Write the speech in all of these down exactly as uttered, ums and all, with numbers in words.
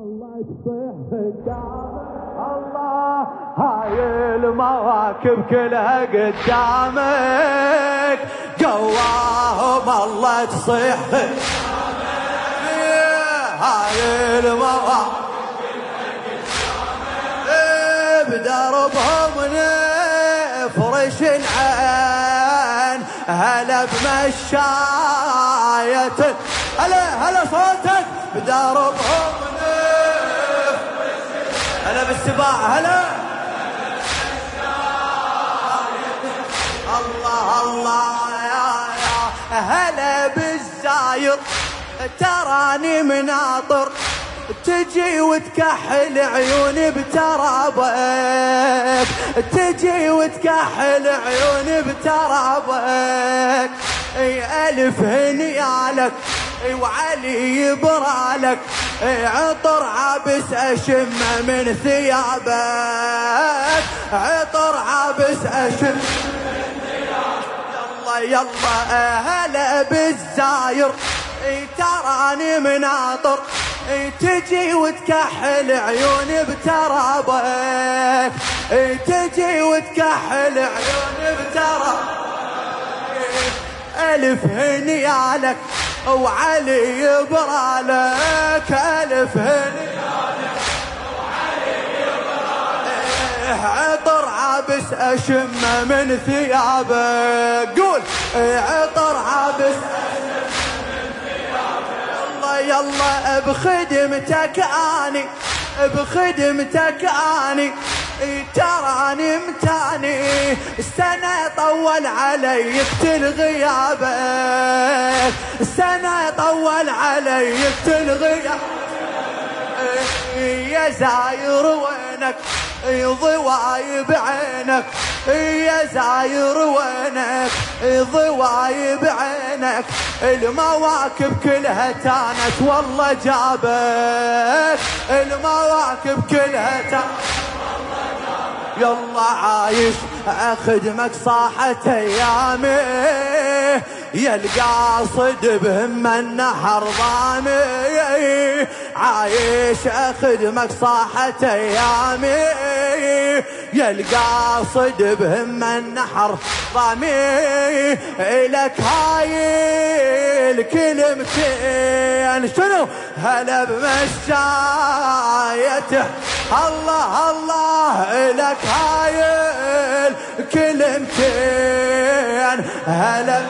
الله تصيح قدامك الله هاي المواكب كلها قدامك قواهم الله تصيح قدامك هاي المواكب بدربهم نفرش العين هلا بمشاية هلا هلا صوتك بدربهم نفرش هلا بالسباع هلا الله الله يا يا هلا بالزاير تراني مناطر تجي وتكحل عيوني بترابك تجي وتكحل عيوني بترابك اي الف هنيالك اي وعلي يبرالك اي عطر عابس اشمه من ثيابك عطر عابس اشمه من ثيابك يلا يلا هلا بالزاير اي تراني مناطر تجي وتكحل عيوني بترابك تجي وتكحل عيوني بترابك ألف هنيالك وعلي يبرالك ألف هنيالك وعلي يبرالك عطر عابس أشمه من ثيابك قول عطر عابس يلا بخدمتك اني بخدمتك اني تراني متاني السنة طول علي يقتل غيابك السنة طول علي يقتل غيابك يا زاير وينك ضواي بعينك يا زاير وينك ضواي بعينك المواكب كلها تانت والله جابك المواكب كلها تانت والله جابك يلا عايش اخدمك صاحت ايامي يا القاصد بهم النحر ضامي عايش اخدمك صاحت ايامي يا القاصد بهم النحر ضامي الك هاي الكلمتين شنو هلا بمشايته الله الله الك هاي الكلمتين هلا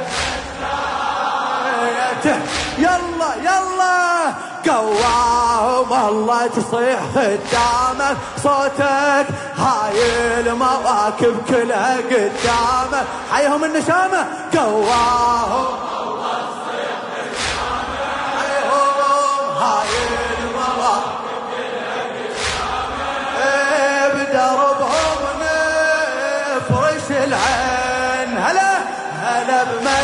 يلا يلا قواهم الله تصيح قدامك صوتك هاي المواكب كلها قدامك حيهم النشامة قواهم الله تصيح قدامك حيهم هاي المواكب كلها قدامك بدربهم نفرش العين هلا هلا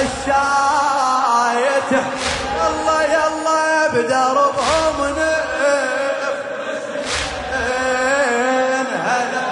بمشايته يلا يلا بدربهم نفرش العين هلا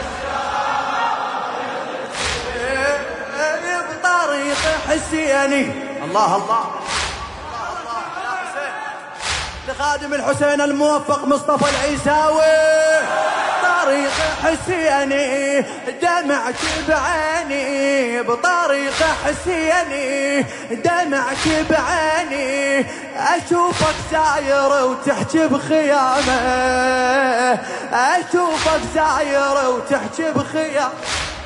بطريق حسيني الله الله الله يا حسين لخادم الحسين الموفق مصطفى العيساوي بطريق حسيني دمعت بعيني بطريق حسيني دمعت بعيني اشوفك ساير وتحكي بخيامه اشوفك ساير وتحكي بخيامه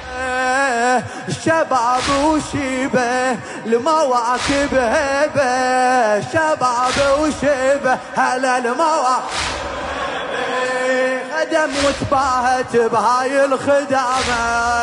الشباب وشيبه المواكب هبه شباب وشيبه هلا المواكب خدم وتباهت بهاي الخدامة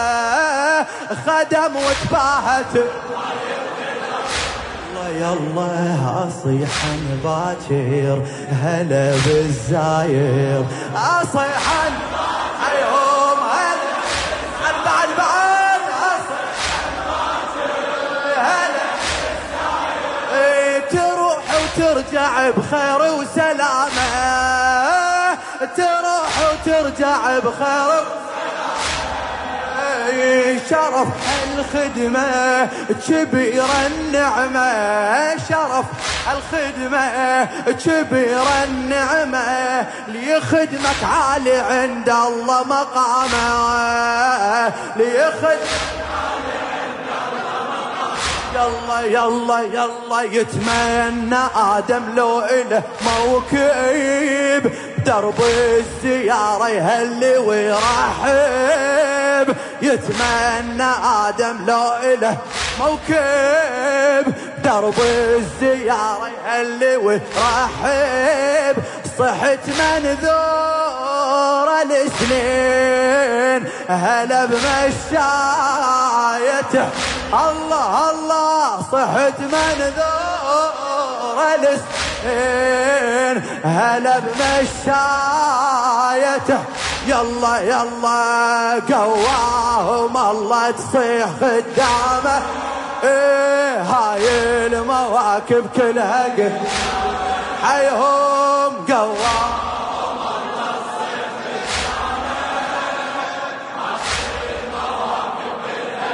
خدم وتباهت بهاي الخدامة يلا اصيحا باكر هلا بالزاير اصيحا حيهم هلا بعد بعد اصيحا باكر هلا بالزاير تروح وترجع بخير وسلامة تروح وترجع بخير شرف الخدمة كبير النعمة، شرف الخدمة كبير النعمة، ليخدمك عالي عند الله مقامه، ليخدمك عالي عند الله مقامه. يلا يلا يلا يتمنى آدم لو إله موكب درب الزيارة يهلي ويرحب، يتمنى آدم لو إله موكب درب الزيارة يهلي ويرحب. صحت منذور السنين هلا بمشايته، الله الله صحت منذور السنين هلا بمشايته. يلا يلا قواهم الله تصيح خدامه، ايه هاي المواكب كلها قد حيهم قواهم الله تصيح خدامه، هاي المواكب كلها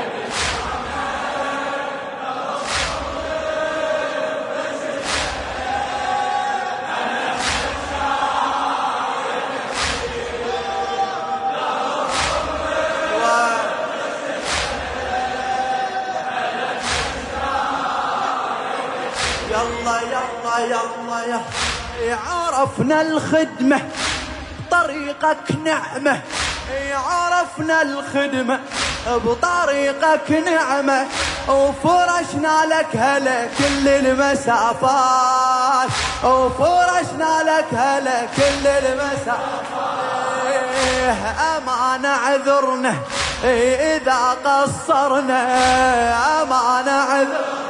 يلا يلا يلا يلا. عرفنا الخدمة بطريقك نعمة، عرفنا الخدمة بطريقك نعمة، وفرشنا لك هلا كل المسافات، وفرشنا لك هلا كل المسافات. أمانة عذرنا إذا قصرنا، أمانة عذرنا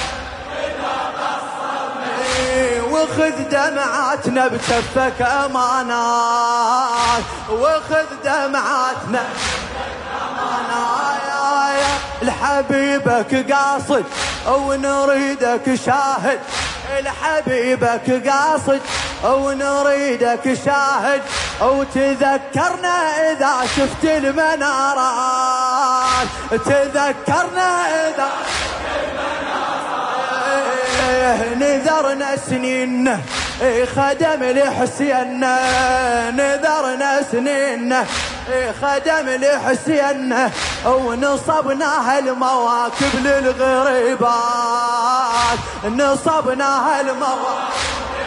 وخذ دمعاتنا بكفك أمانات، وخذ دمعاتنا أمانات. لحبيبك قاصد ونريدك شاهد، لحبيبك قاصد ونريدك شاهد، وتذكرنا إذا شفت المنارات، تذكرنا إذا نذرنا سنين خدم لحسين، نذرنا سنين خدم لحسين، ونصبنا هالمواكب للغريبات، نصبنا هالمواكب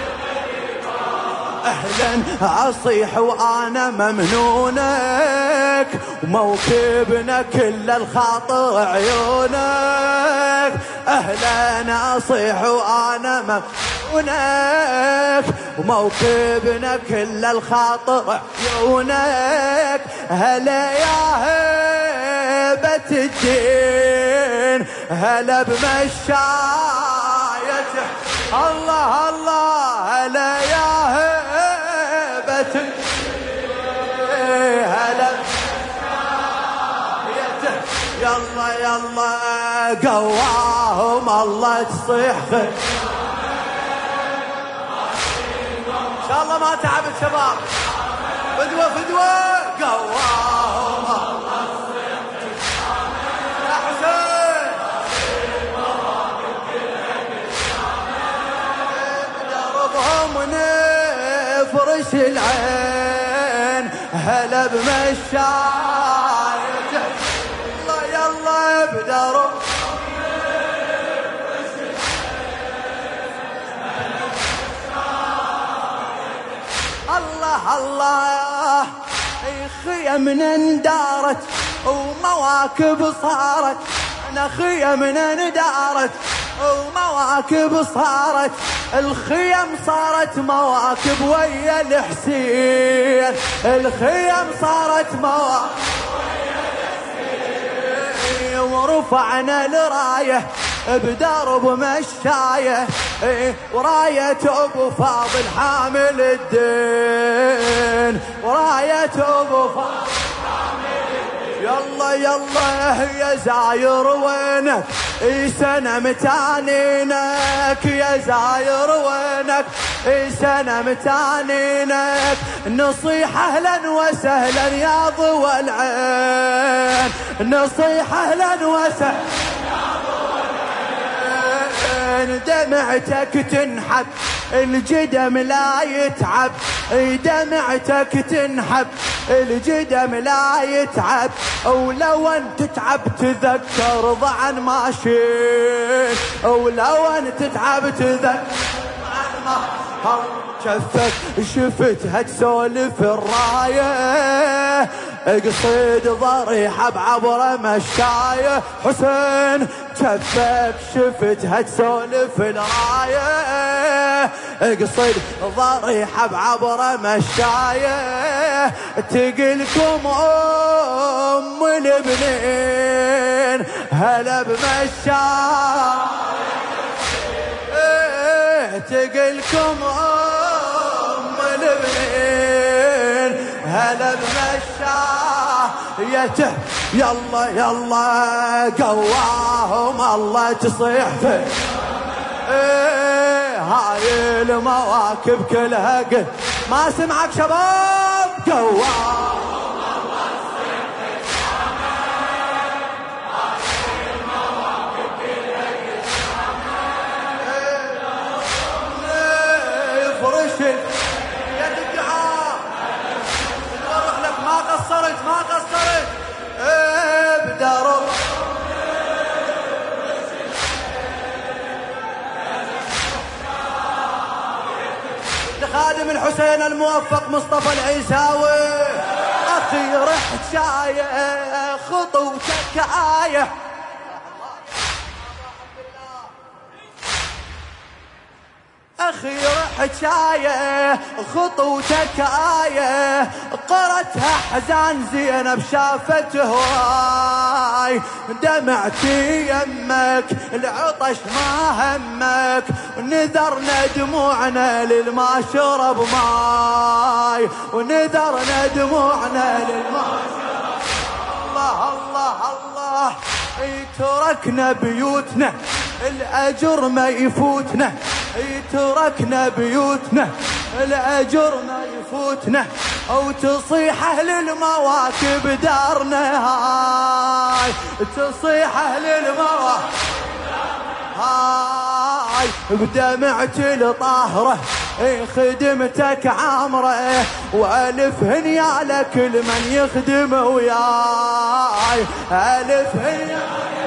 أهلا أصيح وأنا ممنونك، وموكبنا كل الخاطر عيونك، أهلا أصيح وأنا ممنونك، وموكبنا كل الخاطر عيونك. هلا يا هيبة الدين هلا بمشايته، الله الله هلا يا هيبة هلا يلا يلا قواهم الله تصيح ان شاء الله ما تعبت شباب، فدوة فدوة قواهم الله تصيح يا حسين دربهم ونفرش العين هلا بمشايته، الله يلا بدرب الله الله. خيمنا اندارت ومواكب صارت، انا خيمنا اندارت ومواكب صارت، الخيم صارت مواكب ويا الحسين، الخيم صارت مواكب ويا الحسين. ورفعنا الرايه بدرب مشايه، وراية ابو فاضل حامل الدين، وراية ابو فاضل حامل الدين. يلا يلا يا زاير وينك اي سنة متانينك يا زاير وينك اي سنة متانينك نصيحة اهلا وسهلا يا ضوى العين نصيحة اهلا وسهلا دمعتك تنحب الجدم لا يتعب دمعتك تنحب الجدم لا يتعب ولو انت تتعب تذكر ضعن ماشين ولو انت تتعب تذكر ضعن ماشين شفت شفتها تسولف الرايه قصيد ضريحة بعبره مشايه حسين شفك شفتها تسولف الرايه قصيد ضريحة بعبره مشايه تقلكم ام البنين هلا بمشايه تقلكم ام البنين هلا بمشايته يلا يلا قواهم الله تصيح فيه ايه هاي المواكب كلها قل ما سمعك شباب قواهم الله تصيح فيه هاي المواكب كلها قل يفرش يد الدعاء اروح لك ما قصرت ما قصرت بدرب لخادم الحسين الموفق مصطفى العيساوي اخي رحت شايه خطوتك آية اخي رحت شايه خطوتك آية قرتها حزان زينب شافت هواي دمعتي يمك العطش ما همك ونذرنا دموعنا للما شرب ماي ونذرنا دموعنا للما شرب الله الله الله تركنا بيوتنا الأجر ما يفوتنا تركنا بيوتنا الأجر ما يفوتنا أو تصيح أهل المواكب دارنا هاي تصيح أهل المواكب هاي بدمعت الطاهرة خدمتك عامرة وألف هنيا لكل من يخدم وياي ألف هنيا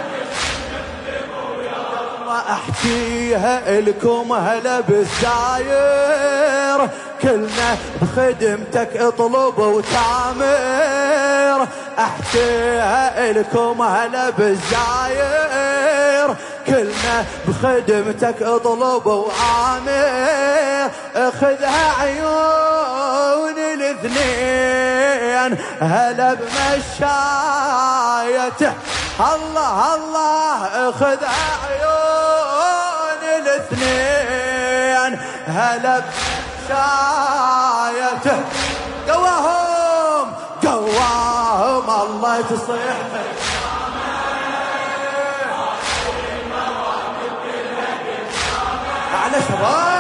احكيها لكم هلا بالزاير كلنا بخدمتك اطلب وتامر احكيها لكم هلا بالزاير كلنا بخدمتك اطلب وعامر اخذها عيون الاثنين هلا بمشايته الله الله اخذها عيون الاثنين هلا بشايته قواهم قواهم الله تصيح على شباب